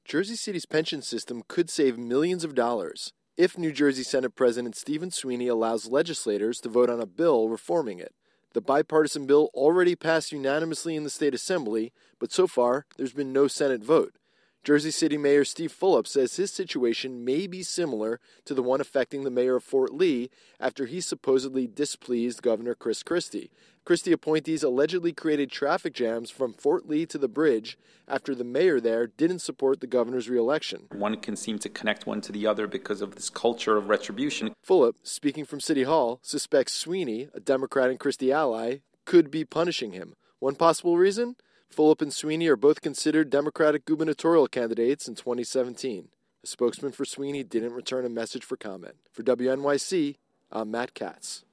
Jersey City's pension system could save millions of dollars if New Jersey Senate President Stephen Sweeney allows legislators to vote on a bill reforming it. The bipartisan bill already passed unanimously in the state assembly, but so far there's been no Senate vote. Jersey City Mayor Steve Fulop says his situation may be similar to the one affecting the mayor of Fort Lee after he supposedly displeased Governor Chris Christie. Christie appointees allegedly created traffic jams from Fort Lee to the bridge after the mayor there didn't support the governor's reelection. One can seem to connect one to the other because of this culture of retribution. Fulop, speaking from City Hall, suspects Sweeney, a Democrat and Christie ally, could be punishing him. One possible reason? Fulop and Sweeney are both considered Democratic gubernatorial candidates in 2017. A spokesman for Sweeney didn't return a message for comment. For WNYC, I'm Matt Katz.